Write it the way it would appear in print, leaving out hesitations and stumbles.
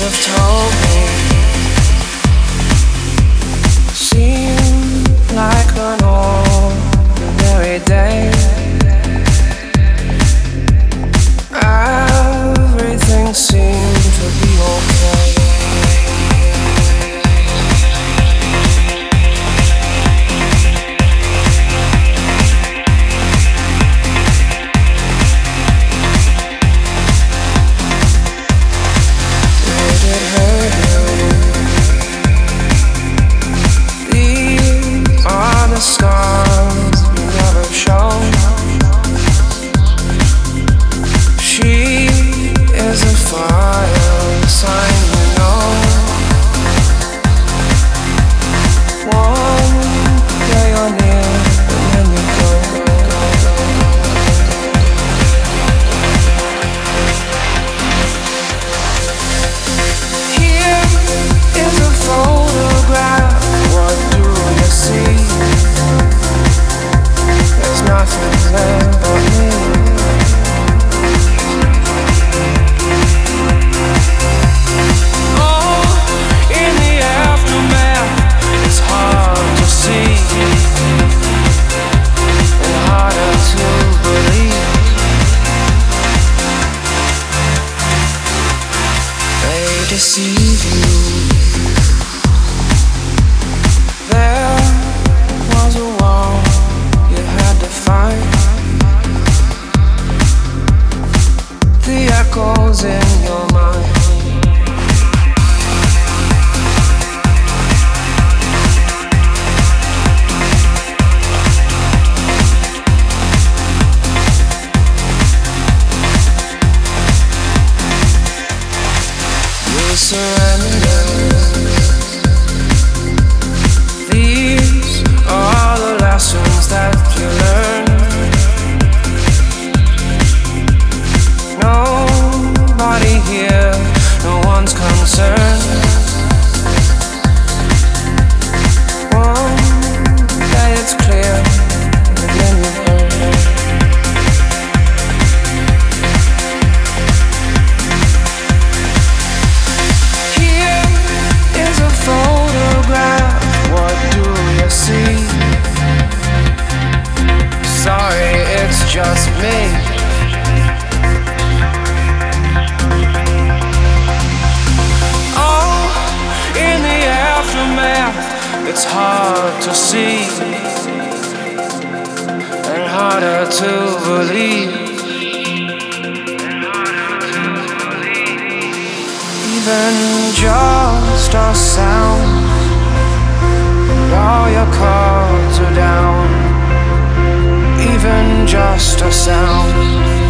have told me. Seemed like an ordinary day. Everything seemed to be okay. Scars you never show. She is a fire sign, you know. One day you're near and then you go. Here is a photograph. What do you see? There's nothing there but me. Oh, in the aftermath, it's hard to see and harder to believe. They deceive you. There was a wall you had to find. The echoes in your mind. You surrender. These are the lessons that you learn. Nobody here, no one's concerned. One day it's clear, and then you burn. Here is a photograph. What do you see? Sorry, it's just me. It's hard to see and harder to believe. Even just a sound, and all your cards are down. Even just a sound.